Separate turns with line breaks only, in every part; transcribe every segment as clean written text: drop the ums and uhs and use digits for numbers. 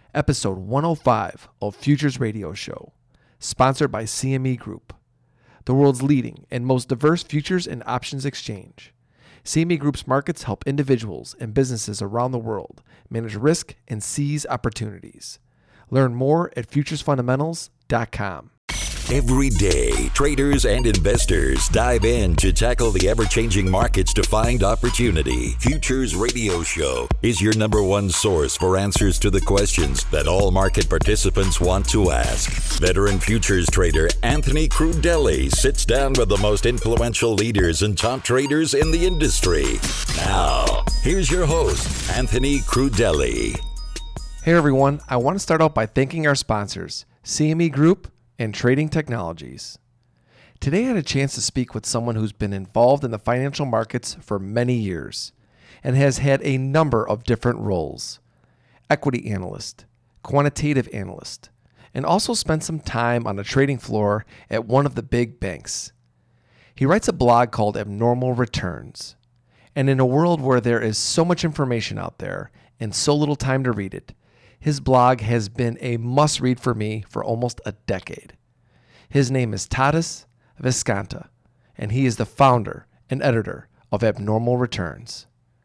episode 105 of Futures Radio Show, sponsored by CME Group, the world's leading and most diverse futures and options exchange. CME Group's markets help individuals and businesses around the world manage risk and seize opportunities. Learn more at futuresfundamentals.com.
Every day, traders and investors dive in to tackle the ever-changing markets to find opportunity. Futures Radio Show is your number one source for answers to the questions that all market participants want to ask. Veteran futures trader Anthony Crudele sits down with the most influential leaders and top traders in the industry. Now, here's your host, Anthony Crudele.
Hey everyone, I want to start out by thanking our sponsors, CME Group and Trading Technologies. Today I had a chance to speak with someone who's been involved in the financial markets for many years and has had a number of different roles: equity analyst, quantitative analyst, and also spent some time on a trading floor at one of the big banks. He writes a blog called Abnormal Returns, and in a world where there is so much information out there and so little time to read it, his blog has been a must-read for me for almost a decade. His name is Tadas Viskanta, and he is the founder and editor of Abnormal Returns.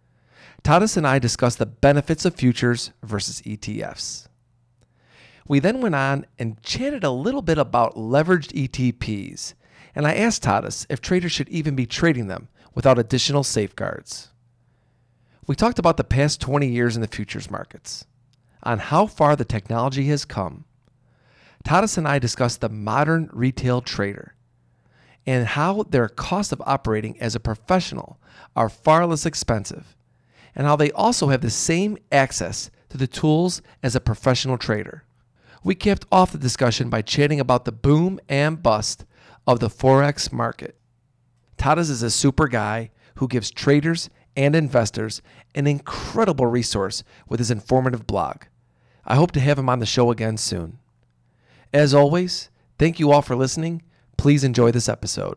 Tadas and I discussed the benefits of futures versus ETFs. We then went on and chatted a little bit about leveraged ETPs, and I asked Tadas if traders should even be trading them without additional safeguards. We talked about the past 20 years in the futures markets, on how far the technology has come. Tadas and I discussed the modern retail trader and how their cost of operating as a professional are far less expensive, and how they also have the same access to the tools as a professional trader. We capped off the discussion by chatting about the boom and bust of the Forex market. Tadas is a super guy who gives traders and investors an incredible resource with his informative blog. I hope to have him on the show again soon. As always, thank you all for listening. Please enjoy this episode.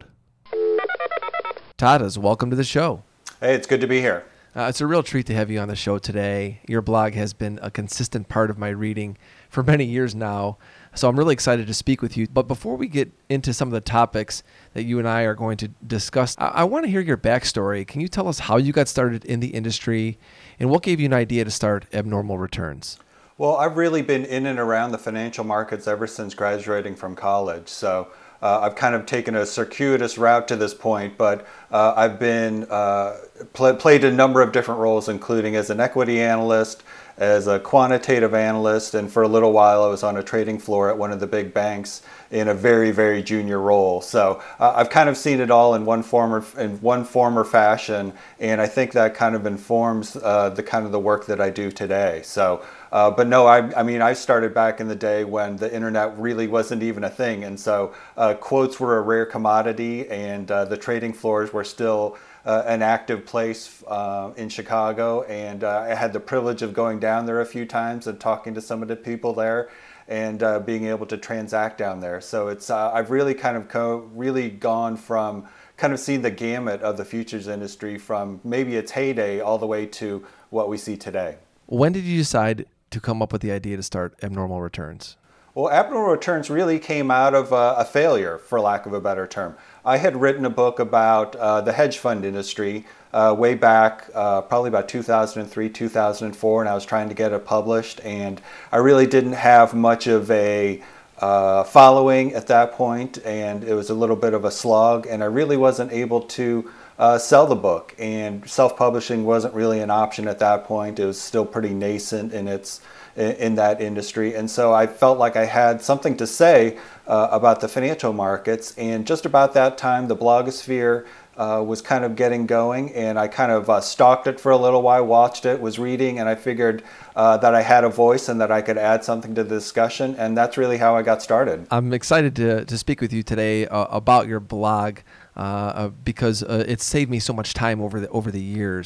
Tadas, welcome to the show.
Hey, it's good to be here.
It's a real treat to have you on the show today. Your blog has been a consistent part of my reading for many years now, so I'm really excited to speak with you. But before we get into some of the topics that you and I are going to discuss, I want to hear your backstory. Can you tell us how you got started in the industry and what gave you an idea to start Abnormal Returns?
Well, I've really been in and around the financial markets ever since graduating from college. So I've kind of taken a circuitous route to this point, but I've been played a number of different roles, including as an equity analyst, as a quantitative analyst, and for a little while I was on a trading floor at one of the big banks in a very, very junior role. So I've kind of seen it all in one form or fashion, and I think that kind of informs the kind of the work that I do today. So. But no, I mean, I started back in the day when the internet really wasn't even a thing. And so quotes were a rare commodity, and the trading floors were still an active place in Chicago. And I had the privilege of going down there a few times and talking to some of the people there and being able to transact down there. So it's I've really kind of really gone from kind of seeing the gamut of the futures industry from maybe its heyday all the way to what we see today.
When did you decide to come up with the idea to start Abnormal Returns?
Well, Abnormal Returns really came out of a failure, for lack of a better term. I had written a book about the hedge fund industry way back, probably about 2003, 2004, and I was trying to get it published, and I really didn't have much of a following at that point, and it was a little bit of a slog, and I really wasn't able to sell the book, and self-publishing wasn't really an option at that point. It was still pretty nascent in that industry, and so I felt like I had something to say about the financial markets. And just about that time, the blogosphere was kind of getting going, and I kind of stalked it for a little while, watched it, was reading, and I figured that I had a voice and that I could add something to the discussion, and that's really how I got started.
I'm excited to speak with you today about your blog because it's saved me so much time over the years.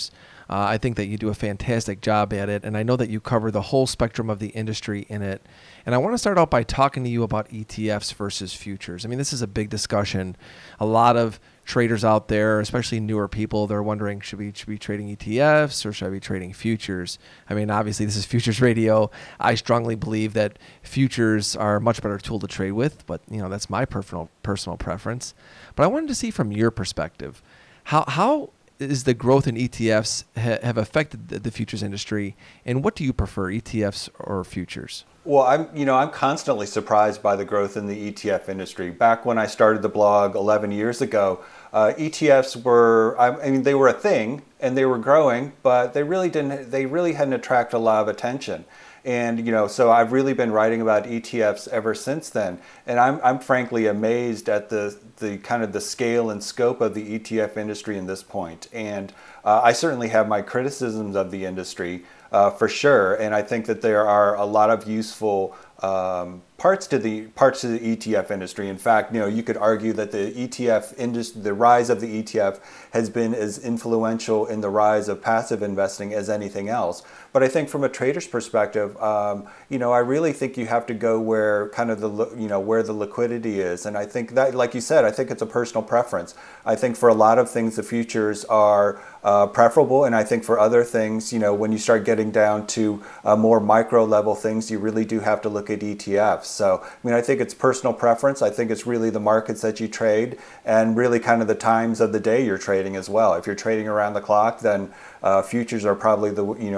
I think that you do a fantastic job at it, and I know that you cover the whole spectrum of the industry in it. And I want to start out by talking to you about ETFs versus futures. I mean, this is a big discussion. A lot of traders out there, especially newer people, they're wondering, should we be trading ETFs or should I be trading futures? I mean, obviously, this is Futures Radio. I strongly believe that futures are a much better tool to trade with, but that's my personal preference. But I wanted to see from your perspective, how is the growth in ETFs have affected the futures industry, and what do you prefer, ETFs or futures?
Well, I'm constantly surprised by the growth in the ETF industry. Back when I started the blog 11 years ago, ETFs they were a thing and they were growing, but they really hadn't attracted a lot of attention. And so I've really been writing about ETFs ever since then, and I'm frankly amazed at the kind of the scale and scope of the ETF industry in this point. And I certainly have my criticisms of the industry for sure, and I think that there are a lot of useful parts to the ETF industry. In fact, you could argue that the ETF industry, the rise of the ETF, has been as influential in the rise of passive investing as anything else. But I think from a trader's perspective, I really think you have to go where kind of where the liquidity is. And I think that, like you said, I think it's a personal preference. I think for a lot of things, the futures are preferable, and I think for other things, when you start getting down to more micro level things, you really do have to look at ETFs. So, I think it's personal preference. I think it's really the markets that you trade and really kind of the times of the day you're trading as well. If you're trading around the clock, then futures are probably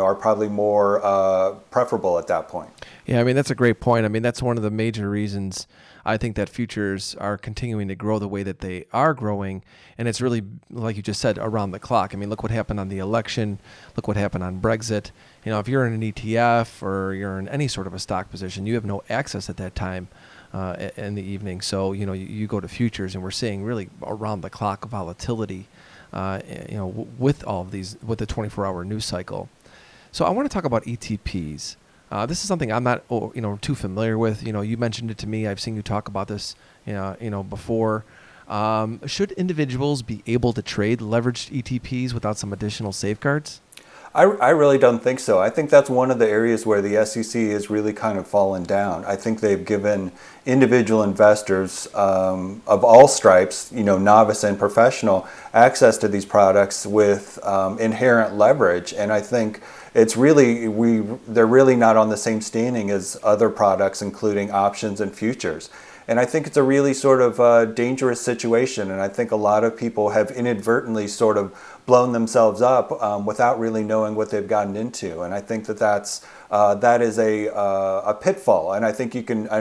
more preferable at that point.
Yeah, that's a great point. That's one of the major reasons I think that futures are continuing to grow the way that they are growing, and it's really, like you just said, around the clock. Look what happened on the election. Look what happened on Brexit. If you're in an ETF or you're in any sort of a stock position, you have no access at that time in the evening. So, you go to futures, and we're seeing really around the clock volatility, with all of these, with the 24-hour news cycle. So I want to talk about ETPs. This is something I'm not, too familiar with. You mentioned it to me. I've seen you talk about this, before. Should individuals be able to trade leveraged ETPs without some additional safeguards?
I really don't think so. I think that's one of the areas where the SEC has really kind of fallen down. I think they've given individual investors of all stripes, novice and professional, access to these products with inherent leverage. And I think it's really, they're really not on the same standing as other products, including options and futures. And I think it's a really sort of dangerous situation. And I think a lot of people have inadvertently sort of blown themselves up without really knowing what they've gotten into. And I think that is a pitfall. And I think you can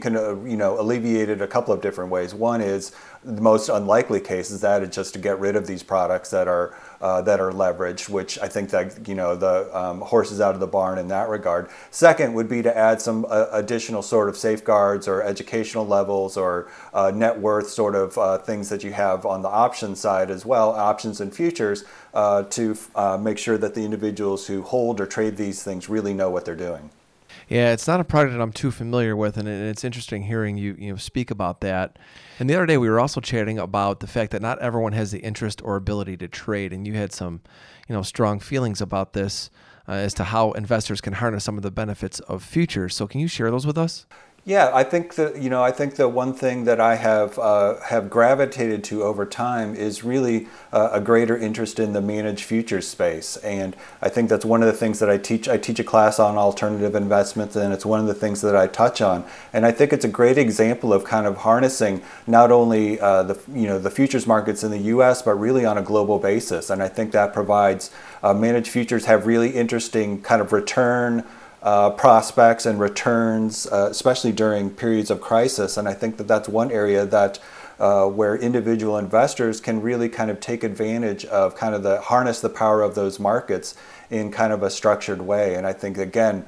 alleviate it a couple of different ways. One is the most unlikely case is that it's just to get rid of these products that are leveraged, which I think that the horse is out of the barn in that regard. Second would be to add some additional sort of safeguards or educational levels or net worth sort of things that you have on the options side as well, options and futures, to make sure that the individuals who hold or trade these things really know what they're doing.
Yeah, it's not a product that I'm too familiar with, and it's interesting hearing you speak about that. And the other day we were also chatting about the fact that not everyone has the interest or ability to trade, and you had some, strong feelings about this as to how investors can harness some of the benefits of futures. So can you share those with us?
Yeah, I think that one thing that I have gravitated to over time is really a greater interest in the managed futures space, and I think that's one of the things that I teach. I teach a class on alternative investments, and it's one of the things that I touch on. And I think it's a great example of kind of harnessing not only the futures markets in the U.S. but really on a global basis. And I think that provides managed futures have really interesting kind of return prospects and returns, especially during periods of crisis. And I think that that's one area that where individual investors can really kind of take advantage of kind of harness the power of those markets in kind of a structured way. And I think, again,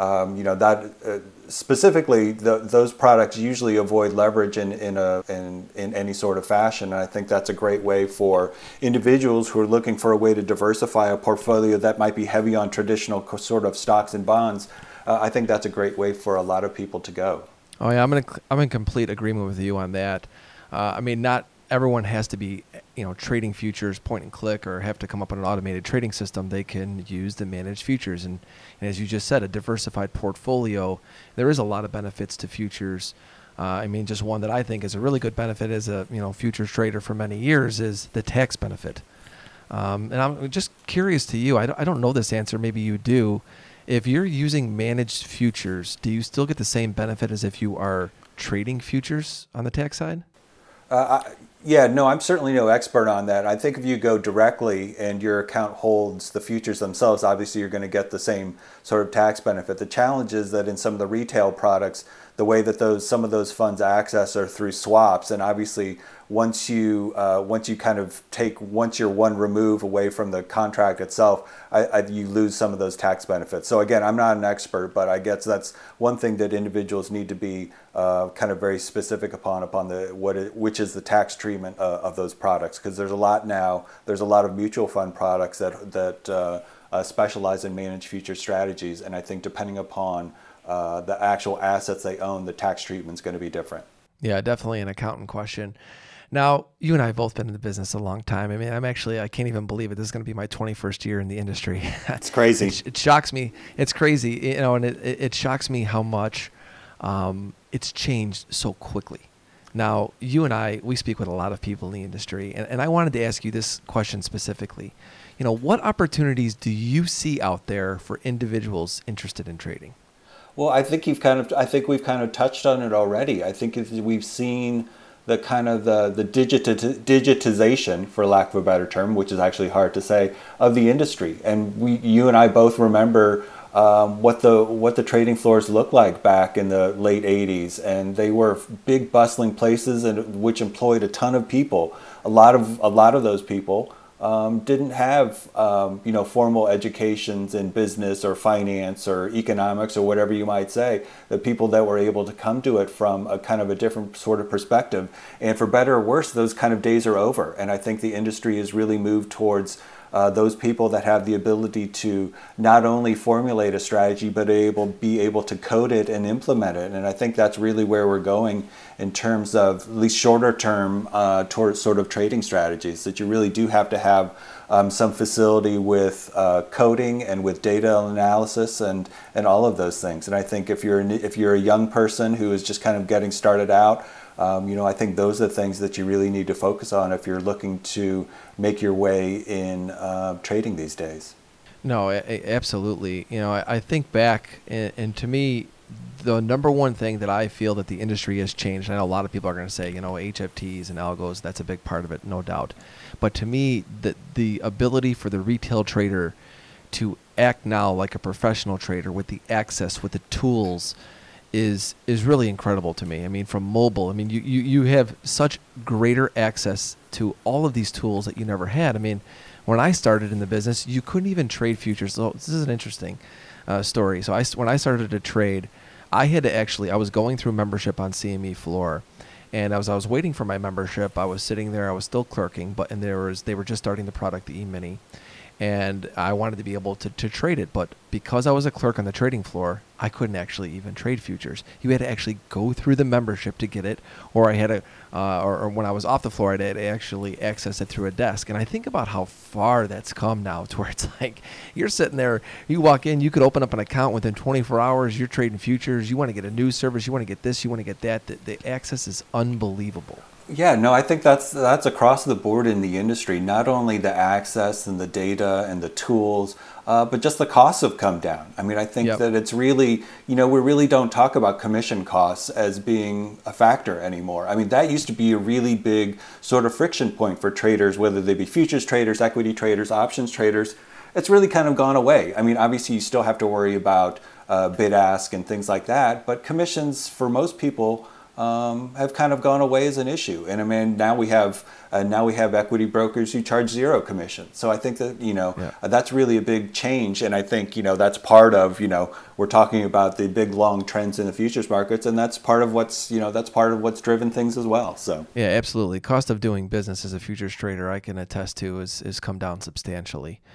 specifically those products usually avoid leverage in any sort of fashion. And I think that's a great way for individuals who are looking for a way to diversify a portfolio that might be heavy on traditional sort of stocks and bonds. I think that's a great way for a lot of people to go.
Oh yeah, I'm in complete agreement with you on that. Not everyone has to be, trading futures point and click or have to come up with an automated trading system, they can use the managed futures. And as you just said, a diversified portfolio, there is a lot of benefits to futures. Just one that I think is a really good benefit as a futures trader for many years is the tax benefit. And I'm just curious to you, I don't know this answer, maybe you do. If you're using managed futures, do you still get the same benefit as if you are trading futures on the tax side?
I'm certainly no expert on that. I think if you go directly and your account holds the futures themselves, obviously you're going to get the same sort of tax benefit. The challenge is that in some of the retail products, the way that some of those funds access are through swaps, and obviously once you're one remove away from the contract itself, you lose some of those tax benefits. So again, I'm not an expert, but I guess that's one thing that individuals need to be kind of very specific upon which is the tax treatment of those products, because there's a lot of mutual fund products that specialize in managed future strategies, and I think depending upon the actual assets they own, the tax treatment is going to be different.
Yeah, definitely an accountant question. Now, you and I have both been in the business a long time. I can't even believe it. This is going to be my 21st year in the industry.
It's crazy.
It shocks me. It's crazy, and it shocks me how much it's changed so quickly. Now, you and I, we speak with a lot of people in the industry, and I wanted to ask you this question specifically. What opportunities do you see out there for individuals interested in trading?
Well, I think we've kind of touched on it already. I think we've seen the kind of the digitization, for lack of a better term, which is actually hard to say, of the industry. And you and I both remember what the trading floors looked like back in the late 80s, and they were big bustling places which employed a ton of people. A lot of those people didn't have formal educations in business or finance or economics or whatever you might say. The people that were able to come to it from a kind of a different sort of perspective, and for better or worse, those kind of days are over. And I think the industry has really moved towards those people that have the ability to not only formulate a strategy, but be able to code it and implement it. And I think that's really where we're going in terms of at least shorter term towards sort of trading strategies, that you really do have to have some facility with coding and with data analysis and all of those things. And I think if you're a young person who is just kind of getting started out, I think those are the things that you really need to focus on if you're looking to make your way in trading these days.
No, absolutely. I think back, and to me, the number one thing that I feel that the industry has changed, I know a lot of people are going to say, HFTs and algos, that's a big part of it, no doubt. But to me, the ability for the retail trader to act now like a professional trader with the access, with the tools, is really incredible to me. From mobile, you have such greater access to all of these tools that you never had. When I started in the business, you couldn't even trade futures. So this is an interesting story. So when I started to trade, I was going through membership on CME Floor, and as I was waiting for my membership, I was sitting there, I was still clerking, they were just starting the product, the E-mini. And I wanted to be able to trade it. But because I was a clerk on the trading floor, I couldn't actually even trade futures. You had to actually go through the membership to get it, or I had to, or when I was off the floor, I had to actually access it through a desk. And I think about how far that's come now, to where it's like you're sitting there, you walk in, you could open up an account within 24 hours, you're trading futures, you want to get a news service, you want to get this, you want to get that. The access is unbelievable.
Yeah, no, I think that's across the board in the industry. Not only the access and the data and the tools, but just the costs have come down. I think that it's really, we really don't talk about commission costs as being a factor anymore. That used to be a really big sort of friction point for traders, whether they be futures traders, equity traders, options traders. It's really kind of gone away. Obviously you still have to worry about bid ask and things like that, but commissions for most people have kind of gone away as an issue. And now we have equity brokers who charge zero commission. So I think that, that's really a big change. And I think, that's part of, we're talking about the big long trends in the futures markets, and that's part of what's driven things as well. So
yeah, absolutely. Cost of doing business as a futures trader, I can attest to, is come down substantially.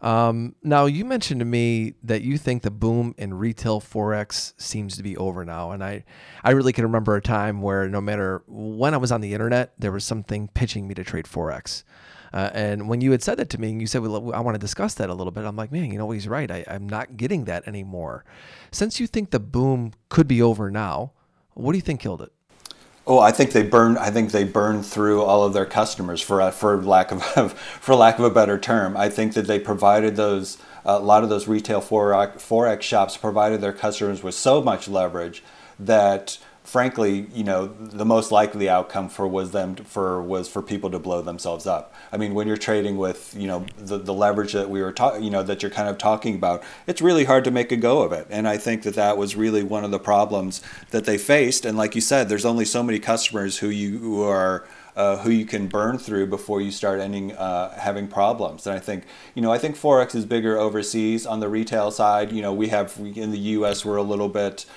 Now, you mentioned to me that you think the boom in retail Forex seems to be over now. And I really can remember a time where no matter when I was on the internet, there was something pitching me to trade Forex. And when you had said that to me and you said, well, I want to discuss that a little bit, I'm like, man, he's right. I'm not getting that anymore. Since you think the boom could be over now, what do you think killed it?
Oh, I think they burned through all of their customers for lack of a better term. I think that they provided a lot of those retail Forex shops provided their customers with so much leverage that, frankly, the most likely outcome was for people to blow themselves up. I mean, when you're trading with, the leverage that we were that you're kind of talking about, it's really hard to make a go of it. And I think that was really one of the problems that they faced. And like you said, there's only so many customers who you can burn through before you start having problems. And I think Forex is bigger overseas. On the retail side, we in the U.S. we're a little bit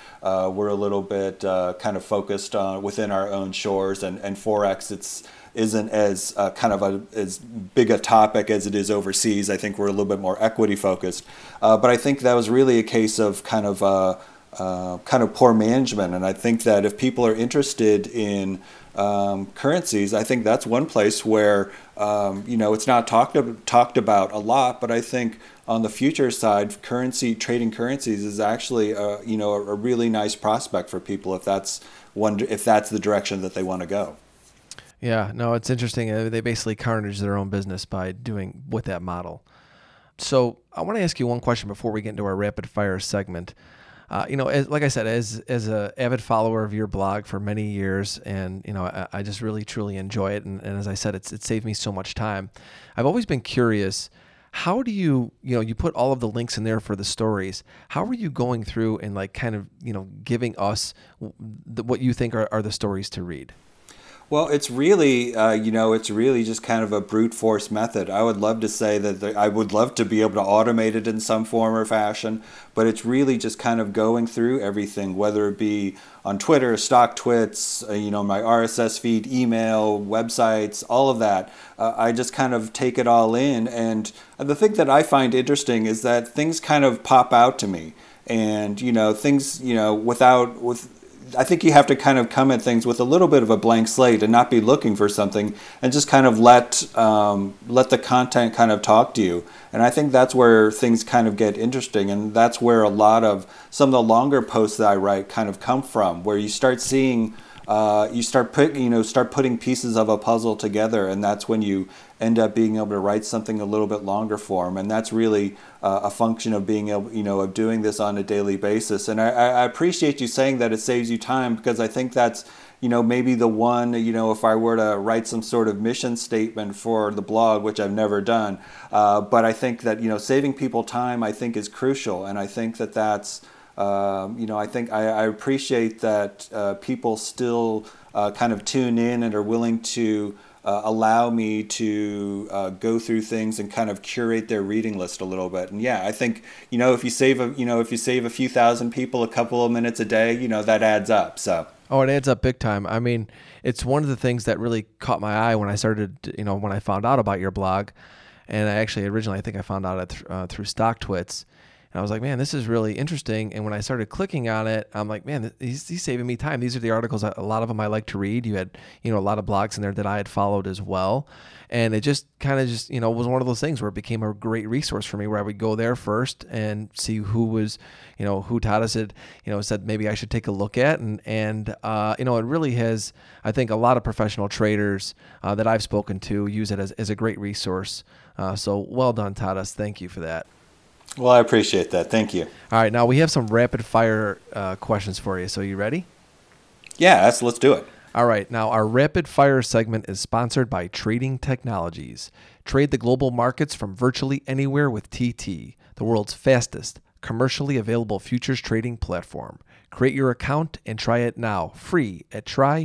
kind of focused on within our own shores, and Forex isn't as as big a topic as it is overseas. I think we're a little bit more equity focused, but I think that was really a case of kind of poor management. And I think that if people are interested in currencies, I think that's one place where it's not talked about a lot, but I think on the future side, trading currencies is actually a really nice prospect for people if that's the direction that they want to go.
Yeah, no, it's interesting. They basically carnage their own business by doing with that model. So I want to ask you one question before we get into our rapid fire segment. Like I said, as an avid follower of your blog for many years, and I just really truly enjoy it, and as I said, it saved me so much time. I've always been curious. How do you put all of the links in there for the stories? How are you going through and giving us what you think are the stories to read?
Well, it's really, just kind of a brute force method. I would love to say that I would love to be able to automate it in some form or fashion, but it's really just kind of going through everything, whether it be on Twitter, StockTwits, my RSS feed, email, websites, all of that. I just kind of take it all in. And the thing that I find interesting is that things kind of pop out to me. And, things, I think you have to kind of come at things with a little bit of a blank slate and not be looking for something, and just kind of let the content kind of talk to you. And I think that's where things kind of get interesting, and that's where a lot of some of the longer posts that I write kind of come from, where you start seeing, start putting pieces of a puzzle together, and that's when you end up being able to write something a little bit longer form. And that's really a function of being able, of doing this on a daily basis. And I appreciate you saying that it saves you time, because I think that's, maybe the one, if I were to write some sort of mission statement for the blog, which I've never done, but I think that, saving people time, I think, is crucial. And I think that that's, I appreciate that people still kind of tune in and are willing to allow me to go through things and kind of curate their reading list a little bit. And yeah, I think if you save a few thousand people a couple of minutes a day, that adds up. So.
Oh, it adds up big time. I mean, it's one of the things that really caught my eye when I started, when I found out about your blog. And I think I found out it through StockTwits. And I was like, man, this is really interesting. And when I started clicking on it, I'm like, man, he's saving me time. These are the articles, a lot of them I like to read. You had, a lot of blogs in there that I had followed as well. And it just kind of was one of those things where it became a great resource for me, where I would go there first and see who was, who Tadas had, said maybe I should take a look at. And it really has, I think, a lot of professional traders that I've spoken to use it as a great resource. So well done, Tadas. Thank you for that.
Well, I appreciate that. Thank you.
All right. Now we have some rapid fire questions for you. So you ready?
Yeah, let's do it.
All right. Now our rapid fire segment is sponsored by Trading Technologies. Trade the global markets from virtually anywhere with TT, the world's fastest commercially available futures trading platform. Create your account and try it now, free at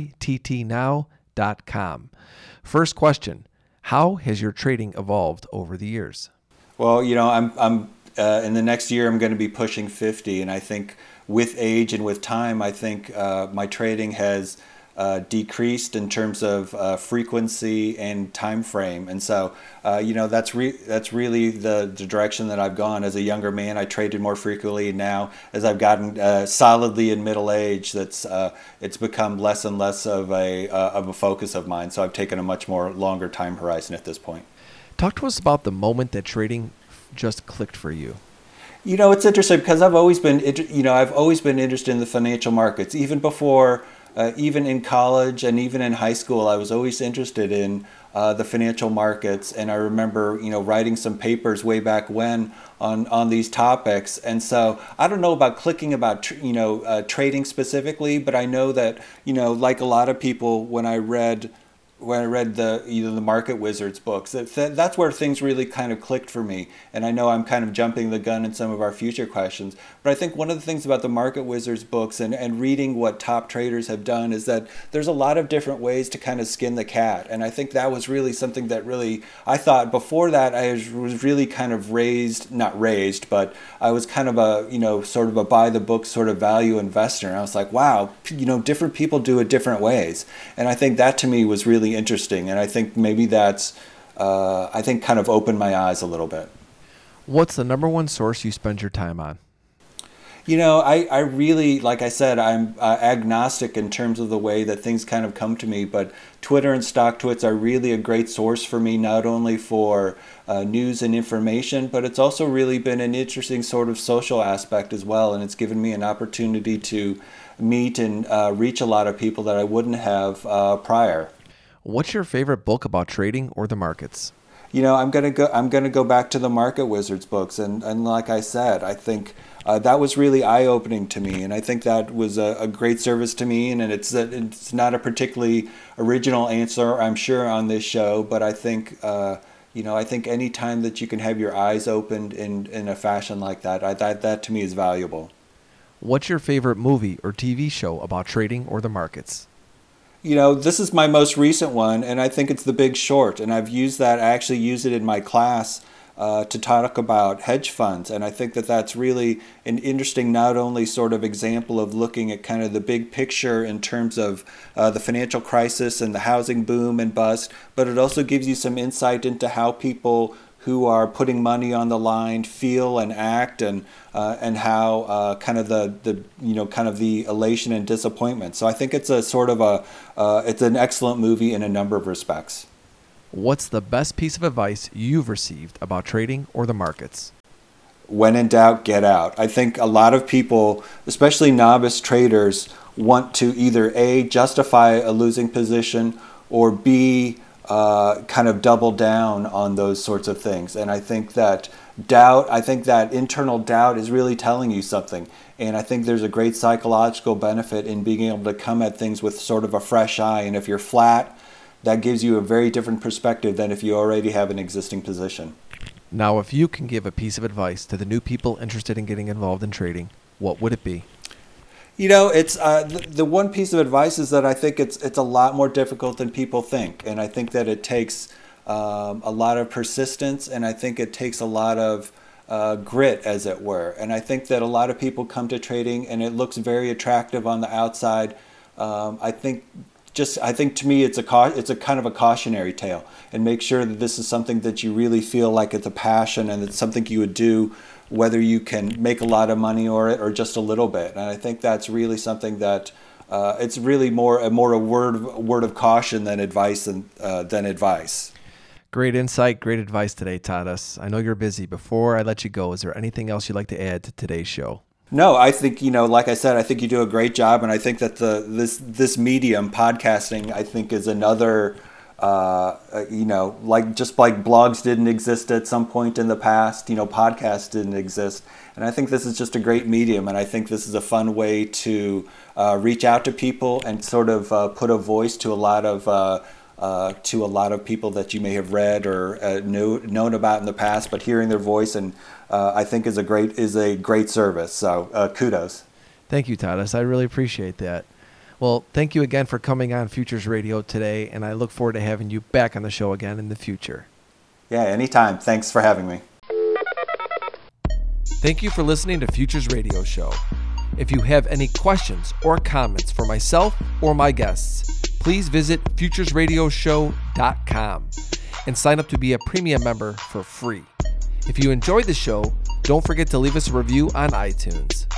tryttnow.com. First question: how has your trading evolved over the years?
Well, I'm in the next year, I'm going to be pushing 50, and I think with age and with time, I think my trading has decreased in terms of frequency and time frame. And so, that's really the direction that I've gone. As a younger man, I traded more frequently. Now, as I've gotten solidly in middle age, it's become less and less of a focus of mine. So I've taken a much more longer time horizon at this point.
Talk to us about the moment that trading just clicked for you.
It's interesting because I've always been interested in the financial markets. Even before, even in college and even in high school, I was always interested in the financial markets. And I remember, writing some papers way back when on these topics. And so I don't know about clicking about, trading specifically, but I know that, like a lot of people, when I read the Market Wizards books, that's where things really kind of clicked for me. And I know I'm kind of jumping the gun in some of our future questions, but I think one of the things about the Market Wizards books and reading what top traders have done is that there's a lot of different ways to kind of skin the cat. And I think that was really something that really, I thought before that I was really kind of not raised, but I was kind of a, sort of a by the book sort of value investor. And I was like, wow, different people do it different ways. And I think that to me was really interesting, and I think maybe that's kind of opened my eyes a little bit.
What's the number one source you spend your time on?
I really, like I said, I'm agnostic in terms of the way that things kind of come to me, but Twitter and StockTwits are really a great source for me, not only for news and information, but it's also really been an interesting sort of social aspect as well, and it's given me an opportunity to meet and reach a lot of people that I wouldn't have prior.
What's your favorite book about trading or the markets?
I'm gonna go back to the Market Wizards books, and like I said, I think that was really eye-opening to me, and I think that was a great service to me. And it's not a particularly original answer, I'm sure, on this show, but I think I think any time that you can have your eyes opened in a fashion like that, that to me is valuable.
What's your favorite movie or TV show about trading or the markets?
This is my most recent one, and I think it's The Big Short, and I actually use it in my class to talk about hedge funds, and I think that that's really an interesting, not only sort of example of looking at kind of the big picture in terms of the financial crisis and the housing boom and bust, but it also gives you some insight into how people who are putting money on the line feel and act, and how kind of the elation and disappointment. So I think it's it's an excellent movie in a number of respects.
What's the best piece of advice you've received about trading or the markets?
When in doubt, get out. I think a lot of people, especially novice traders, want to either A, justify a losing position, or B, kind of double down on those sorts of things. And I think that internal doubt is really telling you something. And I think there's a great psychological benefit in being able to come at things with sort of a fresh eye. And if you're flat, that gives you a very different perspective than if you already have an existing position.
Now, if you can give a piece of advice to the new people interested in getting involved in trading, what would it be?
It's the one piece of advice is that I think it's a lot more difficult than people think, and I think that it takes a lot of persistence, and I think it takes a lot of grit, as it were. And I think that a lot of people come to trading, and it looks very attractive on the outside. I think to me it's a kind of a cautionary tale, and make sure that this is something that you really feel like it's a passion and it's something you would do whether you can make a lot of money or just a little bit. And I think that's really something that it's really more a word of caution than advice than advice.
Great insight, great advice today, Tadas. I know you're busy. Before I let you go, is there anything else you'd like to add to today's show?
No, I think, like I said, I think you do a great job, and I think that this medium, podcasting, I think is another, like blogs didn't exist at some point in the past, podcasts didn't exist. And I think this is just a great medium, and I think this is a fun way to reach out to people and sort of put a voice to a lot of people that you may have read or known about in the past, but hearing their voice and I think is a great service. So kudos.
Thank you, Tadas. I really appreciate that. Well, thank you again for coming on Futures Radio today, and I look forward to having you back on the show again in the future.
Yeah, anytime. Thanks for having me.
Thank you for listening to Futures Radio Show. If you have any questions or comments for myself or my guests, please visit futuresradioshow.com and sign up to be a premium member for free. If you enjoyed the show, don't forget to leave us a review on iTunes.